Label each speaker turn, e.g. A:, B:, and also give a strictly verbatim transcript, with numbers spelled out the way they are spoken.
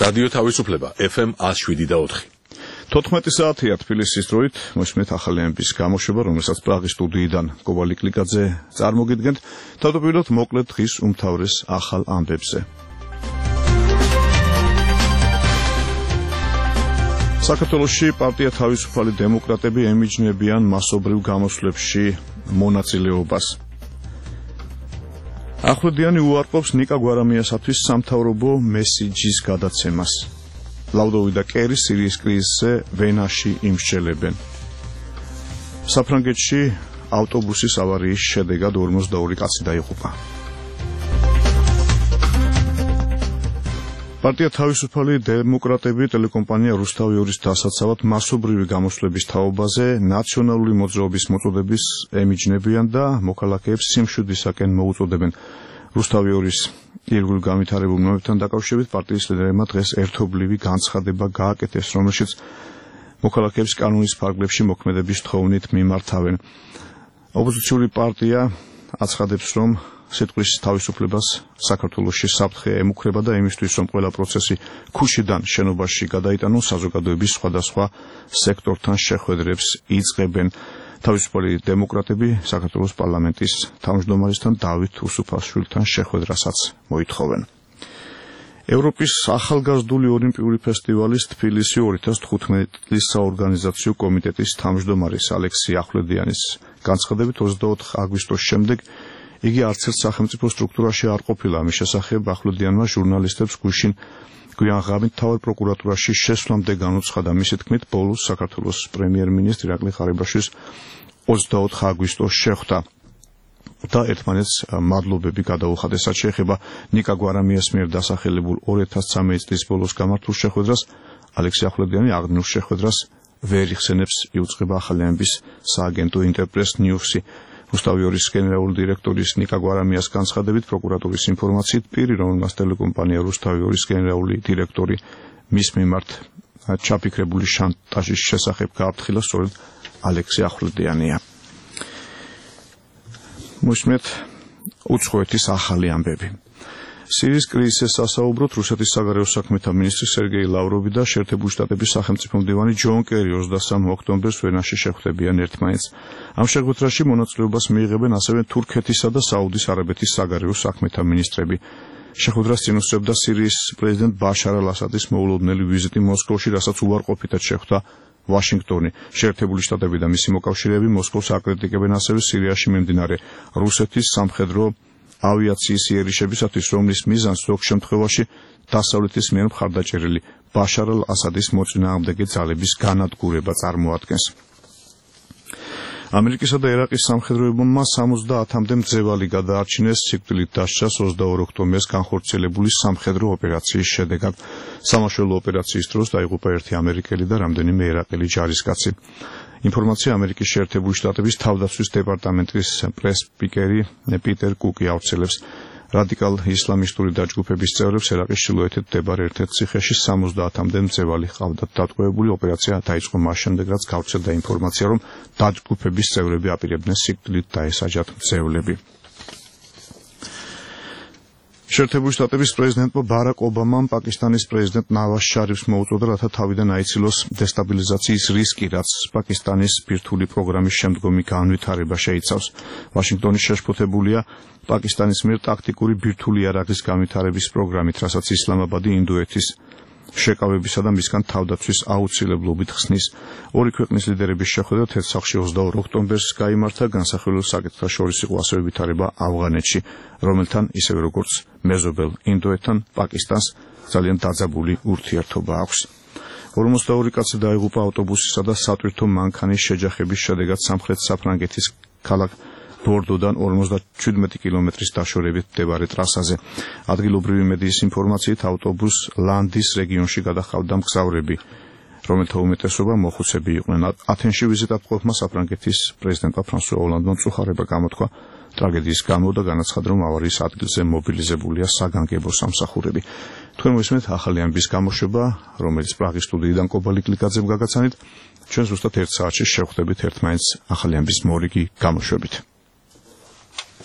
A: რადიო თავისუფლება ეფ ემ one oh seven და four.
B: თოთხმეტი საათია თბილისის დროით, მოისმენთ ახალი ამბის გამოშვება, რომელსაც პრაღის სტუდიიდან გოვალი კლიკაძე წარმოგიდგენთ. თავდაპირველად მოკლედ დღის უმთავრეს ახალ ამბებზე. საქართველოში პარტია თავისუფალი დემოკრატები ემიჯნებიან მასობრივ გამოსვლებში მონაწილეობას. ახვლედიანი უარყოფს ნიკა გვარამიასათვის სამთავრობო მესიჯის გადაცემას. ლაუდოვი და კერი სირიის კრიზისზე ვენაში იმსჯელებენ. საფრანგეთში ავტობუსის ავარიის შედეგად ორმოცდაორი კაცი დაიღუპა. პარტია თავისუფალი დემოკრატები ტელეკომპანია რუსთავი ორის დასაცავად მასობრივი გამოსვლების თაობაზე ნაციონალური მოძრაობის მოწოდების ემიჯნებიან და მოქალაქეებს სიმშვიდისაკენ მოუწოდებენ. რუსთავი ორის ირგვლივ განვითარებულ მომენტთან დაკავშირებით პარტიის ლიდერებმა დღეს ერთობლივი განცხადება გააკეთეს, რომელშიც მოქალაქეებს კანონის ფარგლებში მოქმედების თხოვნით მიმართავენ. ოპოზიციური პარტია აცხადებს, რომ სიტყვის თავისუფლებას საქართველოში საფრთხე ემუქრება და იმისთვის, რომ ყველა პროცესი ქუშიდან შენობაში გადაიტანონ, საზოგადოების სხვადასხვა სექტორთან შეხვედრებს იწყებენ. თავისუფალი დემოკრატები საქართველოს პარლამენტის თავმჯდომარესთან დავით უსუფაშვილთან შეხვედრასაც მოითხოვენ. ევროპის ახალგაზრდული ოლიმპიური ფესტივალის თბილისი ორი ათას თხუთმეტი საორგანიზაციო კომიტეტის თავმჯდომარის ალექსი ახვლედიანის განცხადებით ოცდაოთხ აგვისტოს შემდეგ იგი არც ერთ სახელმწიფო სტრუქტურაში არ ყოფილა. ამის შესახებ ახვლედიანმა ჟურნალისტებს გუშინ გვიან ღამით მთავარ პროკურატურაში შესვლამდე განუცხადა. მისი თქმით, ბოლოს საქართველოს პრემიერ-მინისტრი ირაკლი ღარიბაშვილის ოცდაოთხ აგვისტოს შეხვდა და ერთმანეთს მადლობები გადაუხადეს. რაც შეეხება ნიკა გვარამიას მიერ დასახელებულ ორი ათას ცხრამეტი წლის ბოლოს გამართულ შეხვედრას, ალექსი ახვლედიანი აღნიშნულ შეხვედრას ვერ იხსენებს. იუწყება ახალი ამბის სააგენტო ინტერპრეს ნიუსი. რუსთავი ორის გენერალური დირექტორის ნიკა გვარამიას განცხადებით, პროკურატურის ინფორმაციით, პირი, რომელმაც ტელეკომპანია რუსთავი ორის გენერალური დირექტორი მის მიმართ ჩაფიქრებული შანტაჟის შესახებ გააფრთხილა, სწორედ ალექსი ახვლედიანია. მოისმენთ უცხოეთის ახალი ამბები. სირიის კრიზისზე სასაუბროთ რუსეთის საგარეო საქმეთა მინისტრი სერგეი ლავროვი და შეერთებული შტატების სახელმწიფო მდივანი ჯონ კერი ოცდასამ ოქტომბერს ვენაში შეხვდებიან ერთმანეთს. ამ შეხვედრაში მონაწილეობას მიიღებენ ასევე თურქეთისა და საუდის არაბეთის საგარეო საქმეთა მინისტრები. შეხვედრას წინ უსწრებდა სირიის პრეზიდენტ ბაშარ ალ-ასადის მოულოდნელი ვიზიტი მოსკოვში, რასაც უარყოფითად შეხვდა ვაშინგტონი. შეერთებული შტატები და მისი მოკავშირეები მოსკოვს აკრიტიკებენ ასევე სირიაში მიმდინარე რუსეთის სამხედრო ავიაციის იერიშებისათვის, რომლის მიზანს ზოგ შემთხვევაში დასავლეთის მიერ მხარდაჭერილი ბაშარ ალ-ასადის მოწინააღმდეგე ძალების განადგურება წარმოადგენს. ამერიკისა და ერაყის სამხედროებმა სამოცდაათამდე მძევალი გადაარჩინეს სიკვდილით დასჯას ოცდაორ ოქტომბერს განხორციელებული სამხედრო ოპერაციის შედეგად. სამაშველო ოპერაციის დროს დაიღუპა ერთი ამერიკელი და რამდენიმე ერაყელი ჯარისკაცი. ინფორმაცია ამერიკის შეერთებული შტატების თავდაცვის დეპარტამენტის პრეს-სპიკერი პიტერ კუკი ავრცელებს. რადიკალ ისლამისტური დაჯგუფების წევრებს ერაყის ჩრდილოეთით მდებარე ერთ-ერთ ციხეში სამოცდაათამდე მძევალი ჰყავდათ დატყვევებული. ოპერაცია დაიწყო მას შემდეგ, რაც გავრცელდა ინფორმაცია, რომ დაჯგუფების წევრები აპირებდნენ სიკვდილით დაესაჯათ მძევლები. შეერთებული შტატების პრეზიდენტმა ბარაკ ობამამ პაკისტანის პრეზიდენტ ნავაზ შარიფს მოუწოდა, რათა თავიდან აიცილოს დესტაბილიზაციის რისკი, რაც პაკისტანის ბირთვული პროგრამის შემდგომი განვითარება შეიცავს. ვაშინგტონი შეშფოთებულია პაკისტანის მიერ ტაქტიკური ბირთვული იარაღის განვითარების პროგრამით, რასაც ისლამაბადი ინდოეთის შეკავებისა და მისგან თავდაცვის აუცილებლობით ხსნის. ორი ქვეყნის ლიდერების შეხვედრა ერთ სახლში ოცდაორ ოქტომბერს გაიმართა. განსახილველ საკითხთა შორის იყო ასევე ვითარება ავღანეთში, რომელთან ისევე როგორც მეზობელ ინდოეთთან პაკისტანს ძალიან დაძაბული ურთიერთობა აქვს. ორმოცდაორი კაცი დაიღუპა ავტობუსისა და სატვირთო მანქანის შეჯახების შედეგად სამხრეთ საფრანგეთის ქალაქ ბორდოდან ორმოცდაჩვიდმეტი კილომეტრის დაშორებით მდებარე ტრასაზე. ადგილობრივი მედიის ინფორმაციით ავტობუს ლანდის რეგიონში გადაჰყავდა მგზავრები, რომელთა უმეტესობა მოხუცები იყვნენ. ათენში ვიზიტად მყოფმა საფრანგეთის პრეზიდენტმა ფრანსუა ოლანდმა მწუხარება გამოთქვა ტრაგედიის გამო და განაცხადა, რომ ავარიის ადგილზე მობილიზებულია საგანგებო სამსახურები. თქვენ მოისმენთ ახალი ამბის გამოშვება, რომელიც პრაღის სტუდიიდან კობალი კლიკაძემ გაგაცანით. ჩვენ ზუსტად ერთ საათში შევხვდებით ერთმანეთს ახალი ამბის მორიგი გამოშვებით.